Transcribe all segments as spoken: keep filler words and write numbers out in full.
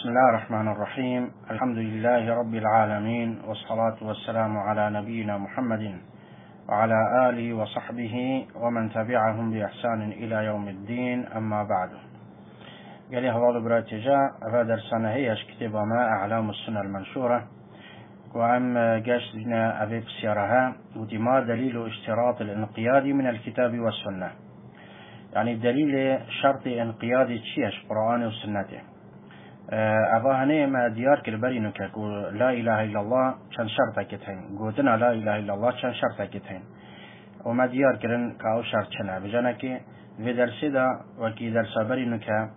بسم الله الرحمن الرحيم. الحمد لله رب العالمين، والصلاة والسلام على نبينا محمد وعلى آله وصحبه ومن تبعهم بإحسان إلى يوم الدين. أما بعد، قال هذا براتجاء هذا السنة هي كتاب ما أعلام السنة المنشورة، وأم قاش لنا أبي بسيارها ودما دليل اشتراط الانقياد من الكتاب والسنة، يعني الدليل شرط انقياد تشيش قرآن وسنته. أظاهني ما ديار كالبرينو كاكو لا إله إلا الله كان شرطة كتين، قوتنا لا إله إلا الله كان شرطة كتين، وما ديار كرن كاو شرط كنا بجانك في درسي دا وكي درسا برينو كا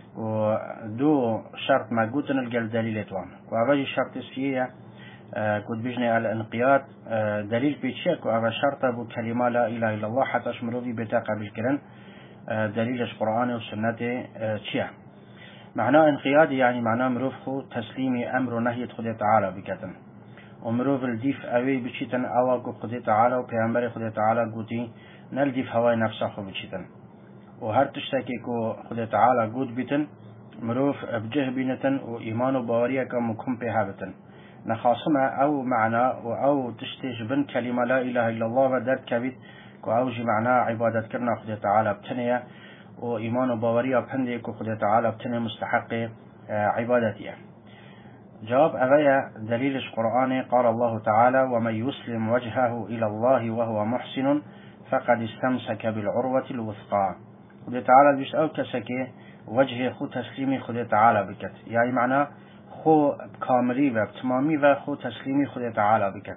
ودو شرط ما قوتنا القل دليل توان، وأباجي شرط السيئة كود بجني الانقياد دليل بيتشيك، وأبا شرط أبو كلمة لا إله إلا الله حتى أشمرو في بتاقة بالكرن دليلش قرآن وسنة تشيع. معناه انقيادي يعني معناه مروفه تسليمي أمر ونهي خدي تعالى بكتن، ومروف الديف أوي بشيتن أوا قو خدي تعالى وبيامبري خدي تعالى قوتي نلديف هواي نفسه خو بشيتن، وهر تشتكي كو خدي تعالى قود بيتن مروف بجه بينتن وإيمان وباوريا كمكم بهابتن نخاصمة أو معنى أو تشتيش بن كلمة لا إله إلا الله ودرت كبيت كو أوجي معناه عبادة كرنا خدي تعالى بتنية وإيمان وباوريا بهندك وخدي تعالى بتنية مستحق عبادتها. جواب أغايا دليلش قرآني قال الله تعالى ومن يسلم وجهه إلى الله وهو محسن فقد استمسك بالعروة الوثقى. خدي تعالى بيش أو كسكي وجهه خو تسليمي خدي تعالى بكت، يعني معناه خو بكاملي وبتمامي وخو تسليمي خدي تعالى بكت.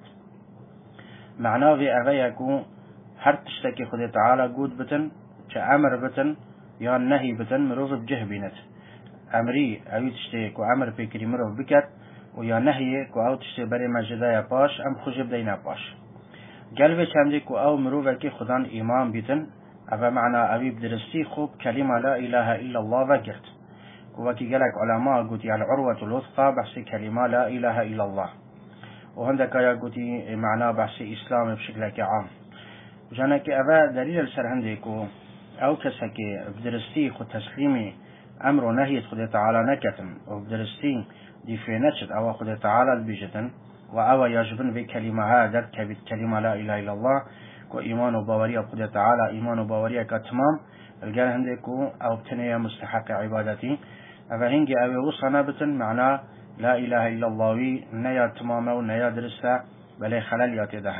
معناه في أغايا كو هر تشتكي خدي تعالى قود بتن كأمر بتن يا نهي بتن مروف بجه بينت أمري أو تشتكي كو أمر بكري مروف بكت، ويا نهي كو أو تشتكي بري مجدايا باش أم خجب دينا باش. قلبي كامدي كو أو مروف كي خدان إيمان بتن أفا معنى أبي بدرستي خوب كلمة لا إله إلا الله وقرت، وكي قالك علماء قوتي على العروة الوثقى بحثي كلمة لا إله إلا الله، وهندك يا قوتي معناه بحثي إسلام بشكل عام. جانك أبا دليل السر هنديكو أو كسكي بدرستي خو تسليمي أمر ونهي خدي تعالى نكتن، وبدرستي دي في نشد أو خدي تعالى البيجتن، وأو يجبن بكلمة هذا كبت كلمة لا إله إلا الله كو إيمان وباوريا خدي تعالى إيمان وباوريا كتمام الجال هنديكو أو بتنية مستحق عبادتي. أبا هنجي أو وصنا بتن معناه لا إله إلا الله وي نيا تماما ونيا درسها بلي خلال ياتدهي.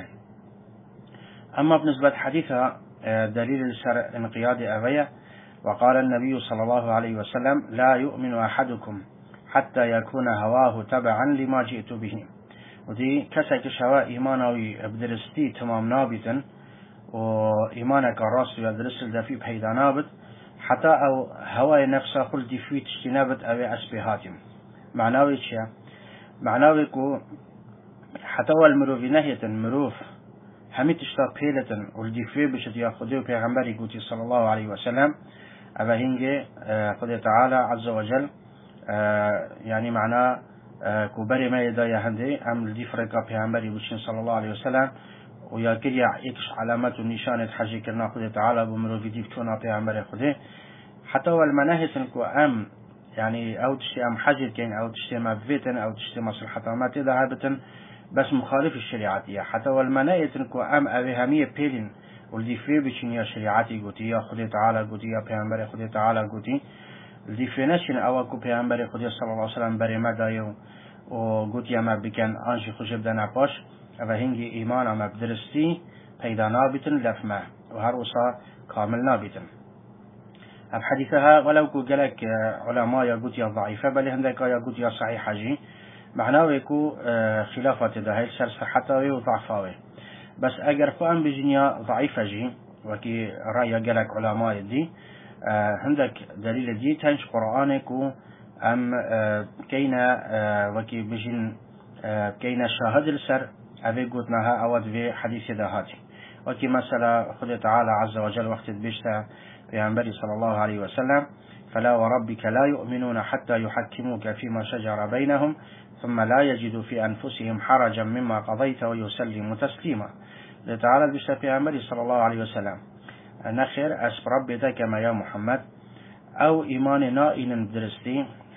أما بالنسبة حديثها دليل الشرع انقياد أبيه، وقال النبي صلى الله عليه وسلم لا يؤمن أحدكم حتى يكون هواه تبعا لما جئت به. ودي كسك شواء إيمانوي بدرستي تمام نابتا وإيمانك الراس يدرس الدفي بحيدا نابت حتى أو هواي نفسه قل دفي تشتنابت أبي أسبي هاتم. معناوي شيء معناوي كو حتى والمروف نهية مروف همي تشتاق بيلة والدفي بشت ياخذه بيغمبري قوتي صلى الله عليه وسلم. أبا هنجي قد تعالى عز وجل يعني معناه كبري ما يدايا هندي أم الدفرقة بيغمبري قوتي صلى الله عليه وسلم، ويا كريا إكش علامات ونشانة حاجة كرنا قد تعالى بمرو في ديفتونا بيغمبري خده حتى والمناهس نكو أم يعني أو تشتي أم حاجة كين أو تشتي ما فيتن أو تشتي مصلحة ما تذهبتن بس مخالف الشريعتية. حتى والمناية نكو أم أبهامية بيلين والدي في بشنيا شريعتي قوتي يا خدي تعالى قوتي يا بيغمبري خدي تعالى قوتي الدي في نشن أواكو بيغمبري خدي صلى الله عليه وسلم بري مدايو وقوتي ما بكن أنشي خجب دانا باش أبا هنجي إيمان أما بدرستي بيدا نابتن لفما وهروسا كامل نابتن. الحديثها ولو كو قالك علماء يقوتي ضعيفة بل هندك يقوتي صحيحة جي معناه يكو خلافة ده هاي سر صحته وضعفه، بس أجر فهم بجنيا ضعيفة جي وكي رأي قالك علماء دي عندك دليل دي تنش قرآنك أم كينا وكي بجن كينا شاهد السر أبي قلتناها أود في حديث دهاتي، وكي مثلا خد تعالى عز وجل وقت بيشتا في عنبري صلى الله عليه وسلم فلا وربك لا يؤمنون حتى يحكموك فيما شجر بينهم ثم لا يجدوا في أنفسهم حرجا مما قضيت ويسلموا تسليما. لتعالى بيشتا في عنبري صلى الله عليه وسلم نخير أسب ربي كما يا محمد أو إيمان نائن بدرستي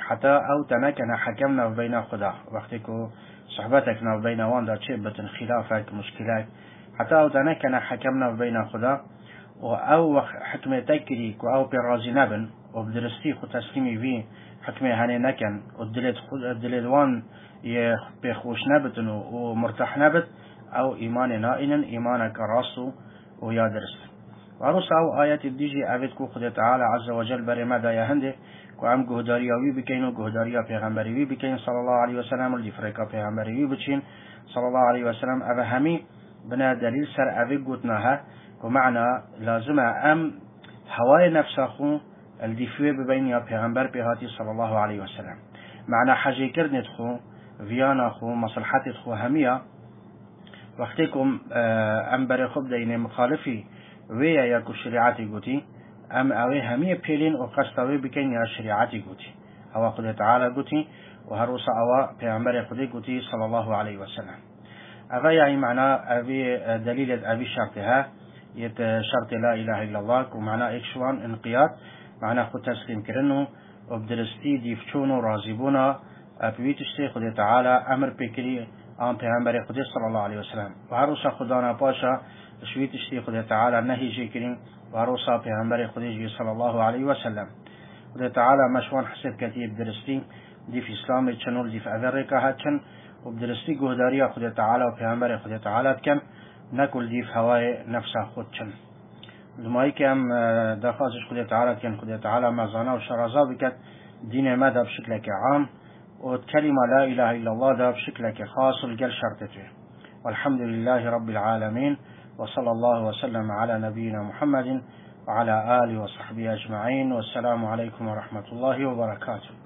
حتى أو تنكنا حكمنا بين خدا وقتك صحبتك بين وان دا تشبت خلافك مشكلات حتى أو تنكنا حكمنا بين خدا أو حكمة تكريك أو برازي نبن وبدرستي خو تسليمي في حكمة هني نكن والدليل الدليل وان يخوش نبتن ومرتاح نبت أو إيمان نائن إيمانك راسو ويا درس وعروس أو آيات الديجي أبد كو خد تعالى عز وجل بري ماذا يهنده كو عم جهداريا وي بكين وجهداريا پیغمبري وي بكين صلى الله عليه وسلم اللي فريقا پیغمبري وي بچين صلى الله عليه وسلم أبا همي بنا دليل سر أبد قوتناها ومعنى لازم أم هواي نفسخو الدفوه ببين يا پیغمبر بهاتي صلى الله عليه وسلم معنى حاجة كردنت خو فيانا خو مصلحت خو همية وقتكم أم بري خب دين مخالفي ويا ياكو شريعتي قوتي أم أوي همية بيلين وقصتوي بكين يا شريعتي قوتي هوا قد تعالى قوتي وهروس أوا پیغمبر خدي قوتي صلى الله عليه وسلم أغا يعني معنى أبي دليل أبي شرطها يت شرط لا إله إلا الله ومعنى إكشوان انقياد معنى خد تسليم كرنو وبدرستي ديفتشونو رازبونا أبويت الشيخ خدي تعالى أمر بكري آن پیغمبر خدي صلى الله عليه وسلم وهروس خدانا باشا شويت الشيخ خدي تعالى نهي جيكرين وهروس پیغمبر خدي صلى الله عليه وسلم خدي تعالى مشوان حسب كتير بدرستي دي في إسلام چنول دي في أذرك هاتشن وبدرستي قهداريا خدي تعالى وپیغمبر خدي تعالى كان نكل دي في هواي نفسه خدشن دمائي كم دخازش خدي تعالى كان خدي تعالى مزانا وشرازا بكت دين ماذا بشكل عام وكلمة لا إله إلا الله ده بشكل خاص الجل شرطته والحمد لله رب العالمين وصلى الله وسلم على نبينا محمد وعلى آله وصحبه أجمعين والسلام عليكم ورحمة الله وبركاته.